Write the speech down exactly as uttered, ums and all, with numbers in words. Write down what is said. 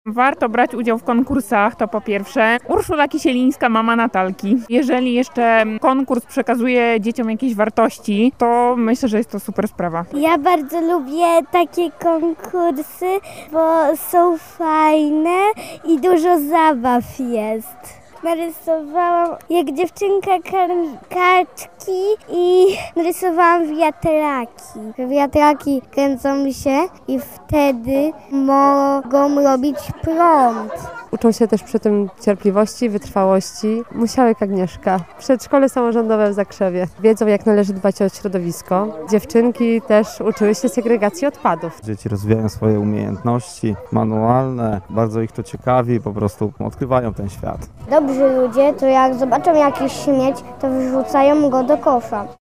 Warto brać udział w konkursach, to po pierwsze. Urszula Kisielińska, mama Natalki. Jeżeli jeszcze konkurs przekazuje dzieciom jakieś wartości, to myślę, że jest to super sprawa. Ja bardzo lubię takie konkursy, bo są fajne i dużo zabaw jest. Narysowałam jak dziewczynka kartki i narysowałam wiatraki. Wiatraki kręcą się i wtedy mogą robić prąd. Uczą się też przy tym cierpliwości, wytrwałości. Musiałek Agnieszka. Przedszkole samorządowe w Zakrzewie. Wiedzą, jak należy dbać o środowisko. Dziewczynki też uczyły się segregacji odpadów. Dzieci rozwijają swoje umiejętności manualne, bardzo ich to ciekawi, po prostu odkrywają ten świat. Dobrzy ludzie to jak zobaczą jakiś śmieć, to wyrzucają go do kosza.